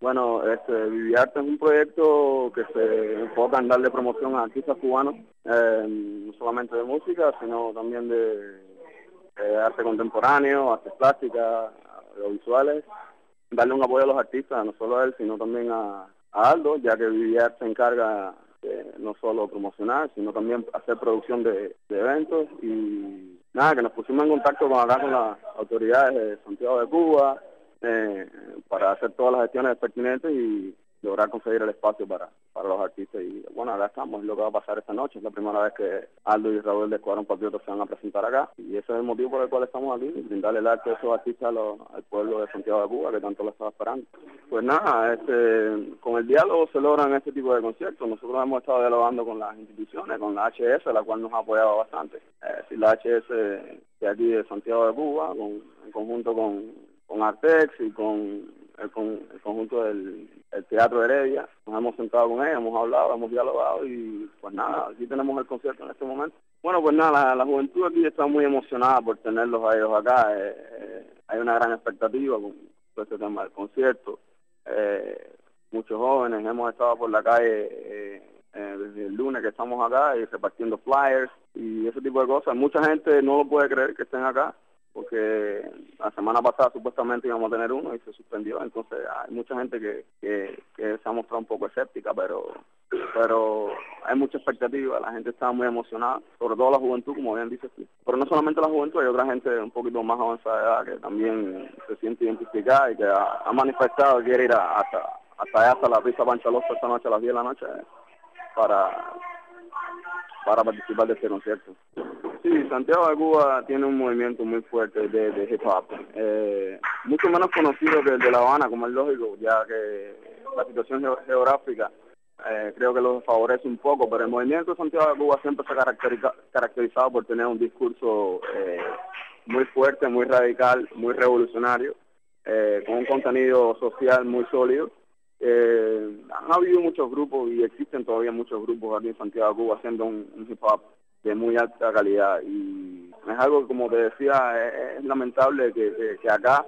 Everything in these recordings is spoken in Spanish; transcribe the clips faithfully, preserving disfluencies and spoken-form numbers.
Bueno, este, Viviarte es un proyecto que se enfoca en darle promoción a artistas cubanos, eh, no solamente de música, sino también de, de arte contemporáneo, artes plásticas, audiovisuales, darle un apoyo a los artistas, no solo a él, sino también a, a Aldo, ya que Viviarte se encarga de no solo promocionar, sino también hacer producción de, de eventos y nada, que nos pusimos en contacto con acá con las autoridades de Santiago de Cuba, Eh, para hacer todas las gestiones pertinentes y lograr conseguir el espacio para, para los artistas. Y bueno, acá estamos, es lo que va a pasar esta noche. Es la primera vez que Aldo y Raúl de Escuadrón Patriota se van a presentar acá. Y ese es el motivo por el cual estamos aquí, brindarle el arte a esos artistas a los, al pueblo de Santiago de Cuba, que tanto lo estaba esperando. Pues nada, este, con el diálogo se logran este tipo de conciertos. Nosotros hemos estado dialogando con las instituciones, con la H S, la cual nos ha apoyado bastante. Es decir, la H S de aquí de Santiago de Cuba, con, en conjunto con con Artex y con el, con el conjunto del el Teatro Heredia. Nos hemos sentado con ellos, hemos hablado, hemos dialogado y pues nada, aquí tenemos el concierto en este momento. Bueno, pues nada, la, la juventud aquí está muy emocionada por tenerlos a ellos acá. Eh, eh, hay una gran expectativa con todo este tema del concierto. Eh, muchos jóvenes hemos estado por la calle eh, eh, desde el lunes que estamos acá y repartiendo flyers y ese tipo de cosas. Mucha gente no lo puede creer que estén acá, porque la semana pasada supuestamente íbamos a tener uno y se suspendió, entonces hay mucha gente que, que, que se ha mostrado un poco escéptica, pero pero hay mucha expectativa, la gente está muy emocionada, sobre todo la juventud, como bien dices tú. Pero no solamente la juventud, hay otra gente un poquito más avanzada de edad que también se siente identificada y que ha, ha manifestado que quiere ir a, hasta, hasta allá, hasta la pista Panchalosa esta noche a las diez de la noche para, para participar de este concierto. Sí, Santiago de Cuba tiene un movimiento muy fuerte de, de hip hop, eh, mucho menos conocido que el de La Habana, como es lógico, ya que la situación ge- geográfica eh, creo que lo favorece un poco, pero el movimiento de Santiago de Cuba siempre se ha caracteriza, caracterizado por tener un discurso eh, muy fuerte, muy radical, muy revolucionario, eh, con un contenido social muy sólido. Eh, han habido muchos grupos y existen todavía muchos grupos aquí en Santiago de Cuba haciendo un, un hip hop de muy alta calidad y es algo, como te decía, es, es lamentable que, que, que acá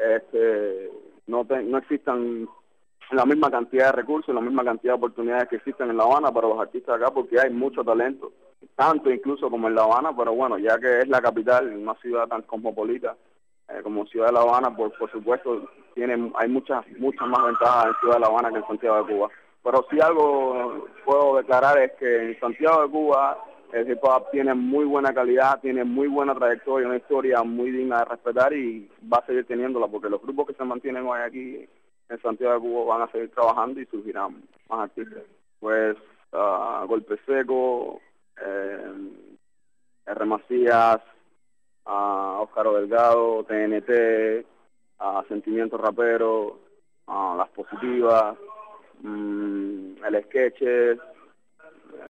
este, no, te, no existan la misma cantidad de recursos, la misma cantidad de oportunidades que existen en La Habana para los artistas acá, porque hay mucho talento, tanto incluso como en La Habana, pero bueno, ya que es la capital, una ciudad tan cosmopolita eh, como Ciudad de La Habana, por, por supuesto, tiene, hay muchas muchas más ventajas en Ciudad de La Habana que en Santiago de Cuba. Pero si algo puedo declarar es que en Santiago de Cuba el hip hop tiene muy buena calidad, tiene muy buena trayectoria, una historia muy digna de respetar y va a seguir teniéndola, porque los grupos que se mantienen hoy aquí en Santiago de Cuba van a seguir trabajando y surgirán más artistas. Pues uh, Golpe Seco, eh, R. Macías, uh, Óscar Delgado, T N T, uh, Sentimiento Rapero, uh, Las Positivas, um, El Sketches,